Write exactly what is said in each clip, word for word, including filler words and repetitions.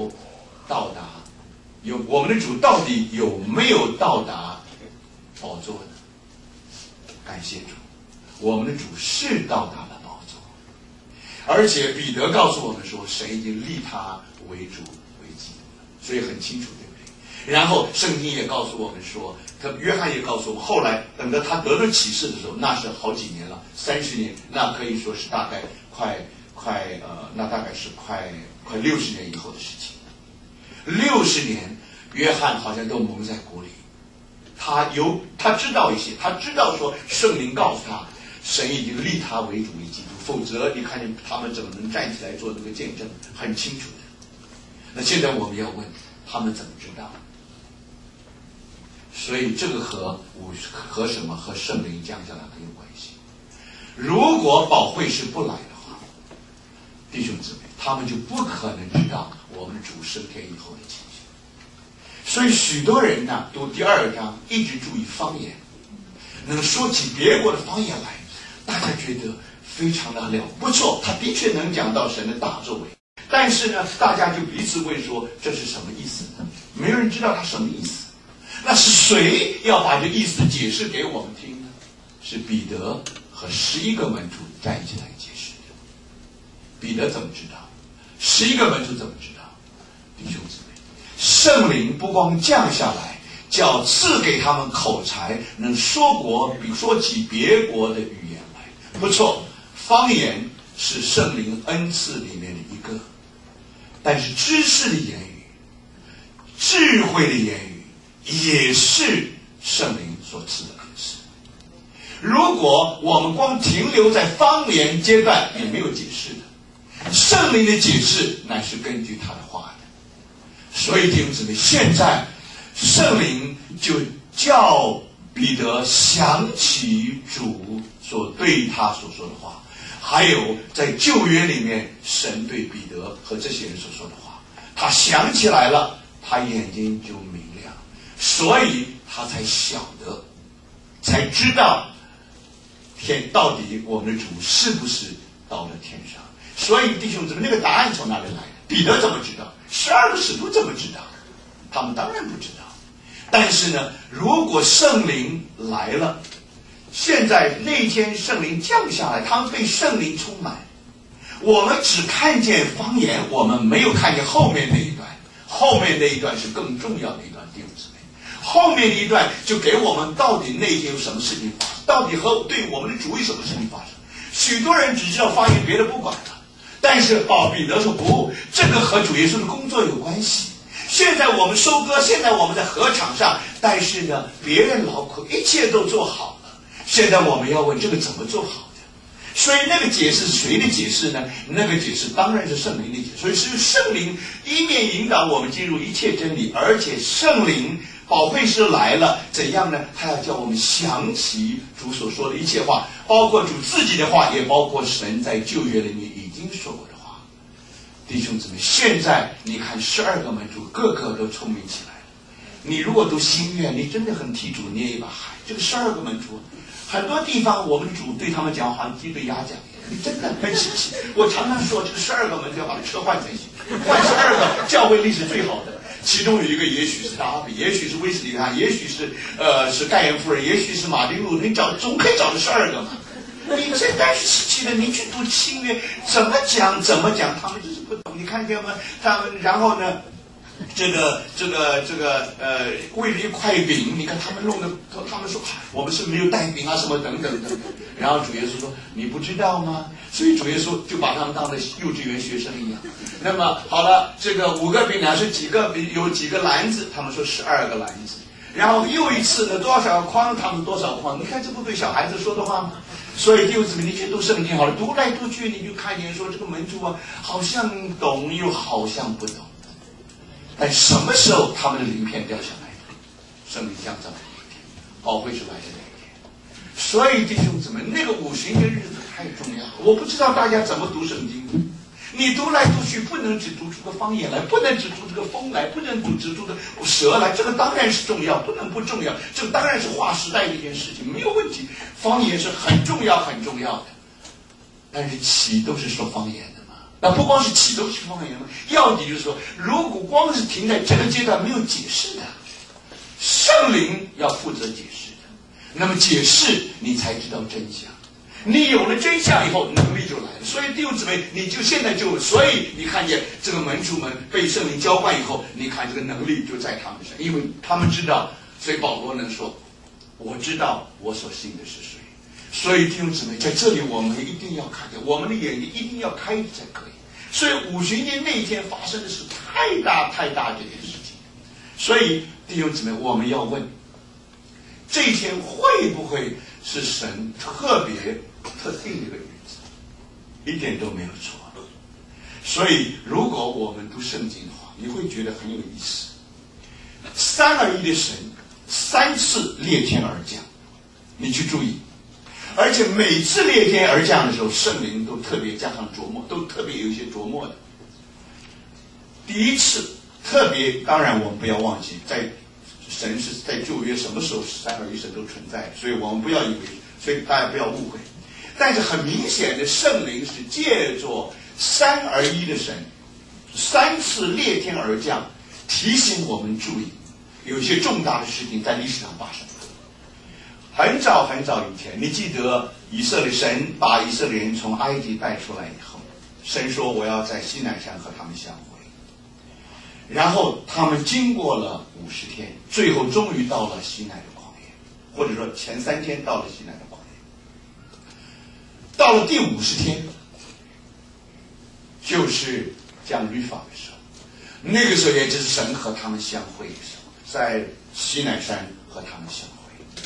有到达？有我们的主到底有没有到达宝座呢？感谢主，我们的主是到达了宝座，而且彼得告诉我们说，神已经立他为主为基督了，所以很清楚，对不对？然后圣经也告诉我们说，他约翰也告诉我们，后来等到他得到启示的时候，那是好几年了，三十年，那可以说是大概快快呃，那大概是快快六十年以后的事情。六十年，约翰好像都蒙在鼓里。他有他知道一些，他知道说圣灵告诉他，神已经立他为主为基督，否则你看见他们怎么能站起来做这个见证？很清楚的。那现在我们要问，他们怎么知道？所以这个和和什么和圣灵降下来很有关系。如果保惠师不来的话，弟兄姊妹，他们就不可能知道我们主升天以后的情形。所以许多人呢，读第二章一直注意方言，能说起别国的方言来，大家觉得非常的了不错，他的确能讲到神的大作为。但是呢，大家就彼此问说，这是什么意思呢？没有人知道他什么意思。那是谁要把这意思解释给我们听呢？是彼得和十一个门徒站起来解释的。彼得怎么知道？十一个门徒怎么知道？弟兄姊妹，圣灵不光降下来，叫赐给他们口才，能说国，比说起别国的语言来。不错，方言是圣灵恩赐里面的一个，但是知识的言语、智慧的言语也是圣灵所赐的恩赐。如果我们光停留在方言阶段，也没有解释的。圣灵的解释乃是根据他的话的。所以弟兄姊妹，现在圣灵就叫彼得想起主所对他所说的话，还有在旧约里面神对彼得和这些人所说的话，他想起来了，他眼睛就明亮，所以他才晓得，才知道天到底我们的主是不是到了天上。所以弟兄姊妹，那个答案从哪里来的？彼得怎么知道？十二个使徒怎么知道？他们当然不知道。但是呢，如果圣灵来了，现在那天圣灵降下来，他们被圣灵充满，我们只看见方言，我们没有看见后面那一段。后面那一段是更重要的一段，弟兄姊妹。后面一段就给我们到底那一天有什么事情发生，到底和对我们的主有什么事情发生。许多人只知道方言，别的不管了。但是保彼得说不，这个和主耶稣的工作有关系。现在我们收割，现在我们在禾场上，但是呢，别人劳苦，一切都做好了。现在我们要问这个怎么做好的？所以那个解释谁的解释呢？那个解释当然是圣灵的解释。所以是圣灵一面引导我们进入一切真理，而且圣灵保惠师来了，怎样呢？他要叫我们想起主所说的一切话，包括主自己的话，也包括神在旧约里面已经说过的话。弟兄姊妹，现在你看十二个门徒个个都聪明起来了。你如果读新约，你真的很替主捏一把汗。这个十二个门徒，很多地方我们主对他们讲好像鸡对鸭讲一样，你真的很稀奇。我常常说，这个十二个门徒要把车换才行，换十二个教会历史最好的。其中有一个也许是达比，也许是威斯利汉，也许是呃是盖恩夫人，也许是马丁路，你找总可以找到十二个嘛。你这但是稀奇的，你去读新约，怎么讲怎么讲，他们就是不懂。你看见吗？他们然后呢，这个这个这个呃，为了一块饼，你看他们弄的，他们说我们是没有带饼啊，什么等等等等。然后主耶稣说：“你不知道吗？”所以主耶稣就把他们当成幼稚园学生一样。那么好了，这个五个饼呢是几个饼？有几个篮子？他们说十二个篮子。然后又一次呢，多少筐？他们多少筐？你看这不对小孩子说的话吗？所以弟兄姊妹，你去读圣经好了，读来读去，你就看见说这个门徒啊，好像懂又好像不懂。但什么时候他们的鳞片掉下来的？圣灵降下来那一天，保惠师来的那一天。所以弟兄姊妹，那个五旬节日子太重要了。我不知道大家怎么读圣经，你读来读去，不能只读出个方言来，不能只读这个风来，不能读只读个蛇来，这个当然是重要，不能不重要。这个当然是划时代的一件事情，没有问题。方言是很重要很重要的，但是岂都是说方言的吗？ 那不光是启动式方言嘛，要的就是说，如果光是停在这个阶段没有解释的，圣灵要负责解释的，那么解释你才知道真相。你有了真相以后，能力就来了。所以弟兄姊妹，你就现在就，所以你看见这个门徒们被圣灵浇灌以后，你看这个能力就在他们身上，因为他们知道，所以保罗能说，我知道我所信的是谁。所以弟兄姊妹，在这里我们一定要看见，我们的眼睛一定要开才可以。所以五旬节那一天发生的是太大太大这件事情。所以弟兄姊妹，我们要问，这一天会不会是神特别特定的一个日子？一点都没有错。所以如果我们读圣经的话，你会觉得很有意思。三而一的神三次裂天而降，你去注意，而且每次裂天而降的时候，圣灵都特别加上琢磨，都特别有一些琢磨的。第一次特别，当然我们不要忘记，在神是在旧约什么时候三而一神都存在，所以我们不要以为，所以大家不要误会。但是很明显的，圣灵是借着三而一的神三次裂天而降，提醒我们注意，有些重大的事情在历史上发生。很早很早以前，你记得以色列神把以色列人从埃及带出来以后，神说我要在西乃山和他们相会。然后他们经过了五十天，最后终于到了西乃的旷野，或者说前三天到了西乃的旷野。到了第五十天，就是讲律法的时候，那个时候也就是神和他们相会的时候，在西乃山和他们相会。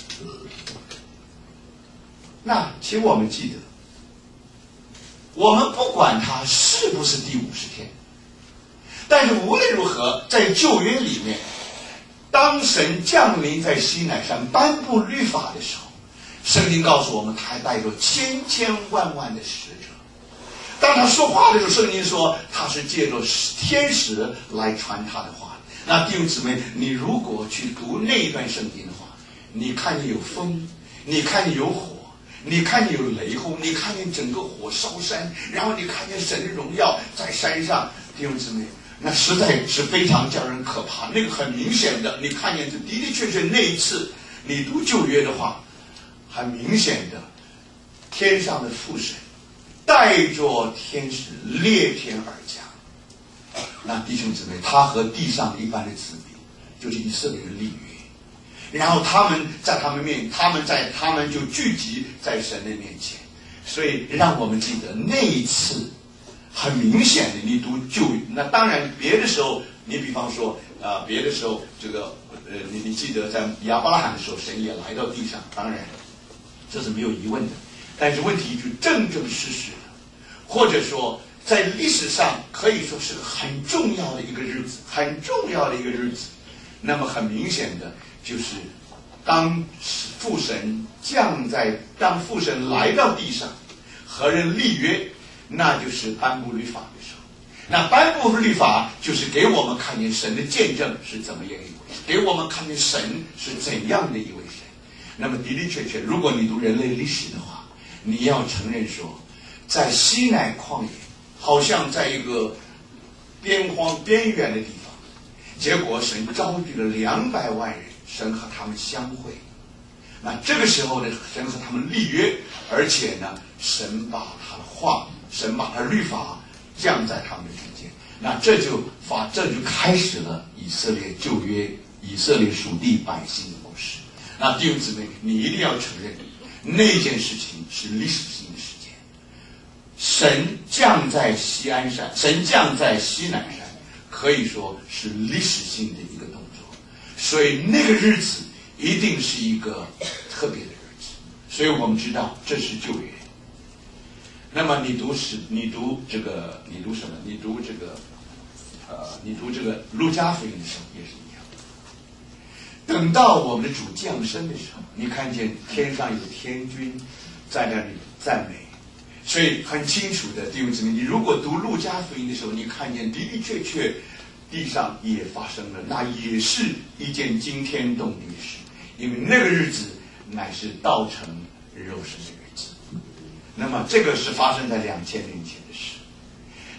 那请我们记得，我们不管它是不是第五十天，但是无论如何，在旧约里面，当神降临在西乃山颁布律法的时候，圣经告诉我们，他还带着千千万万的使者。当他说话的时候，圣经说他是借着天使来传他的话。那弟兄姊妹，你如果去读那一段圣经的话，你看见有风，你看见有火，你看见有雷轰，你看见整个火烧山，然后你看见神的荣耀在山上，弟兄姊妹，那实在是非常叫人可怕。那个很明显的，你看见这的的确确那一次，你读旧约的话，很明显的，天上的父神带着天使裂天而降。那弟兄姊妹，他和地上一般的子民，就是以色列人立约，然后他们在他们面，他们在他们就聚集在神的面前。所以让我们记得那一次，很明显的，你读旧，那当然别的时候，你比方说啊、呃，别的时候这个呃，你你记得在亚伯拉罕的时候，神也来到地上，当然这是没有疑问的。但是问题就正正实实的，或者说在历史上可以说是个很重要的一个日子，很重要的一个日子。那么很明显的就是，当父神降在，当父神来到地上和人立约，那就是颁布律法的时候。那颁布律法就是给我们看见神的见证是怎么样一回事，给我们看见神是怎样的一位神。那么的的确确，如果你读人类历史的话，你要承认说，在西乃旷野，好像在一个边荒边缘的地方，结果神召集了两百万人，神和他们相会。那这个时候呢，神和他们立约，而且呢，神把他的话，神把他律法降在他们的中间。那这就发，这就开始了以色列旧约、以色列属地百姓的故事。那弟兄姊妹，你一定要承认，那件事情是历史性的事件。神降在锡安山，神降在西乃山，可以说是历史性的一个动作。所以那个日子一定是一个特别的日子。所以我们知道这是旧约。那么你读史，你读这个，你读什么？你读这个，呃，你读这个路加福音的时候也是一样。等到我们的主降生的时候，你看见天上有天君在那里赞美，所以很清楚的弟兄姊妹，你如果读路加福音的时候，你看见的的确确地上也发生了，那也是一件惊天动地的事，因为那个日子乃是道成肉身的日子。那么这个是发生在两千年前的事。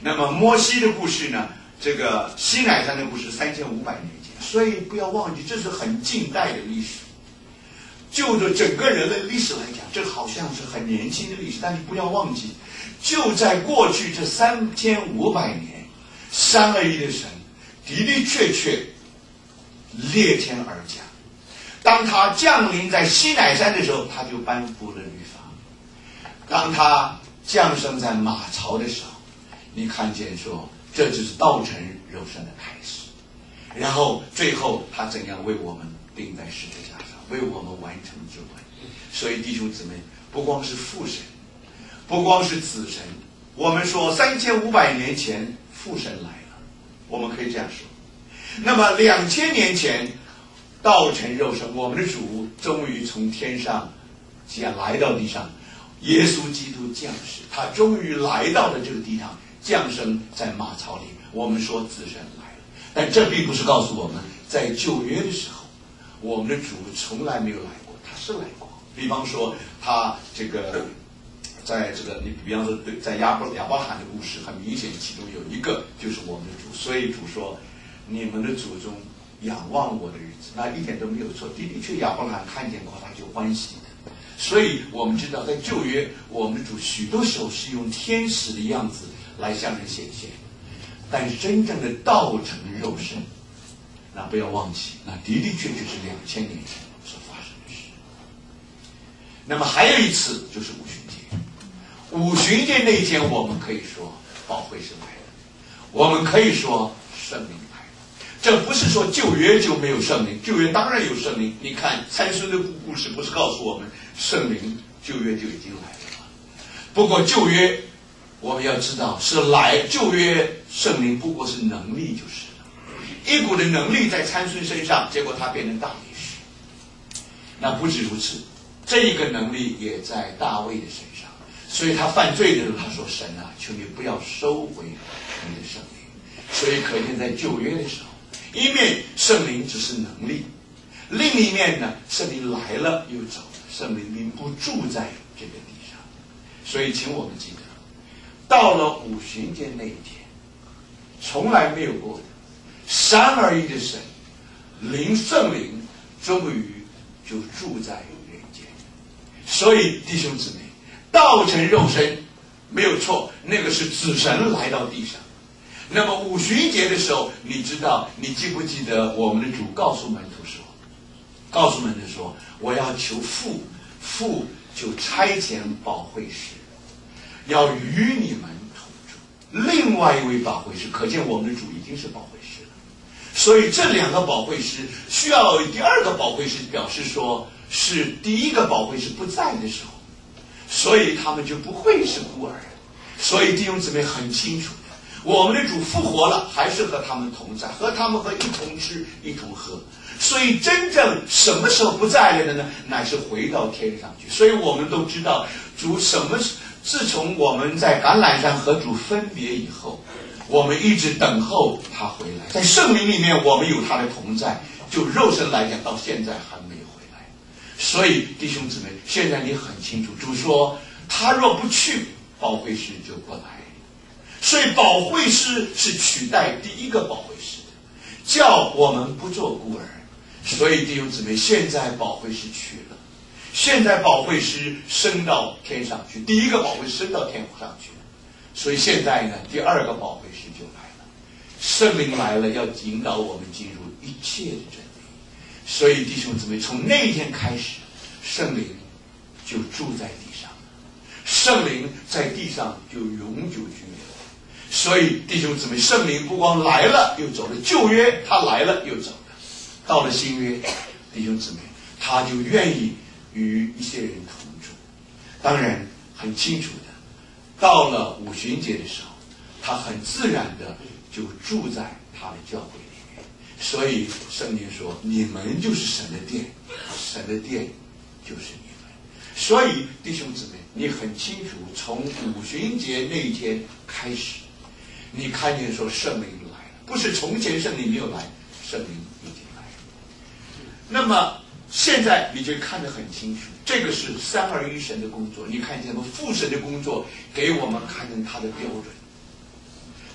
那么摩西的故事呢，这个西乃山的故事三千五百年前，所以不要忘记，这是很近代的历史。就着整个人类历史来讲，这好像是很年轻的历史，但是不要忘记，就在过去这三千五百年，三而一的神的的确确裂天而降。当他降临在西乃山的时候，他就颁布了律法。当他降生在马槽的时候，你看见说，这就是道成肉身的开始。然后最后他怎样为我们钉在十字架上，为我们完成救恩。所以弟兄姊妹，不光是父神，不光是子神，我们说三千五百年前父神来了，我们可以这样说。那么两千年前道成肉身，我们的主终于从天上降来到地上，耶稣基督降世，他终于来到了这个地上，降生在马槽里。我们说子神来了，但这并不是告诉我们在旧约的时候，我们的主从来没有来过，他是来过。比方说他这个在这个你比方说在亚伯亚伯拉罕的故事，很明显其中有一个就是我们的主，所以主说你们的祖宗仰望我的日子，那一点都没有错，的的确亚伯拉罕看见过，他就欢喜的。所以我们知道在旧约，我们的主许多时候是用天使的样子来向人显现，但是真正的道成肉身，那不要忘记，那的的确确是两千年前所发生的事。那么还有一次就是五旬节，五旬节那一天，我们可以说保惠师来了，我们可以说圣灵来了。这不是说旧约就没有圣灵，旧约当然有圣灵。你看参孙的故事，不是告诉我们圣灵旧约就已经来了吗？不过旧约我们要知道是来，旧约圣灵不过是能力就是了，一股的能力在参孙身上，结果他变成大力士。那不止如此，这一个能力也在大卫的身上，所以他犯罪的时候，他说神啊，求你不要收回你的圣灵。所以可见在旧约的时候，一面圣灵只是能力，另一面呢，圣灵来了又走了，圣灵并不住在这个地上。所以请我们记得，到了五旬节那一天，从来没有过的三而一的神灵圣灵终于就住在人间。所以弟兄姊妹，道成肉身没有错，那个是子神来到地上。那么五旬节的时候，你知道，你记不记得我们的主告诉门徒说，告诉门徒说，我要求父，父就差遣保惠师，要与你们同住。另外一位保惠师，可见我们的主已经是保惠师了。所以这两个保惠师需要第二个保惠师，表示说是第一个保惠师不在的时候，所以他们就不会是孤儿。所以弟兄姊妹很清楚，我们的主复活了，还是和他们同在，和他们和一同吃一同喝。所以真正什么时候不在了的呢？乃是回到天上去。所以我们都知道，主什么？自从我们在橄榄山和主分别以后，我们一直等候他回来。在圣灵里面，我们有他的同在。就肉身来讲，到现在还没有回来。所以弟兄姊妹，现在你很清楚，主说他若不去，保惠师就不来。所以保惠师是取代第一个保惠师的，叫我们不做孤儿。所以弟兄姊妹，现在保惠师去了，现在保惠师升到天上去，第一个保惠师升到天上去了。所以现在呢，第二个保惠师就来了，圣灵来了，要引导我们进入一切的真理。所以弟兄姊妹，从那一天开始，圣灵就住在地上，圣灵在地上就永久居留。所以弟兄姊妹，圣灵不光来了又走了，旧约他来了又走了，到了新约，弟兄姊妹，他就愿意与一些人同住。当然很清楚的，到了五旬节的时候，他很自然的就住在他的教会里面。所以圣经说，你们就是神的殿，神的殿就是你们。所以弟兄姊妹，你很清楚，从五旬节那一天开始，你看见说圣灵来了，不是从前圣灵没有来，圣灵已经来了。那么现在你就看得很清楚，这个是三而一神的工作。你看见父神的工作给我们看见他的标准，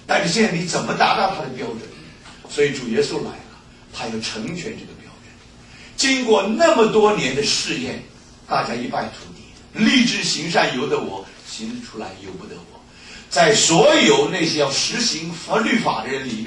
但是现在你怎么达到他的标准？所以主耶稣来了，他要成全这个标准。经过那么多年的试验，大家一败涂地，立志行善由得我，行出来由不得我。在所有那些要实行法律法的人里面，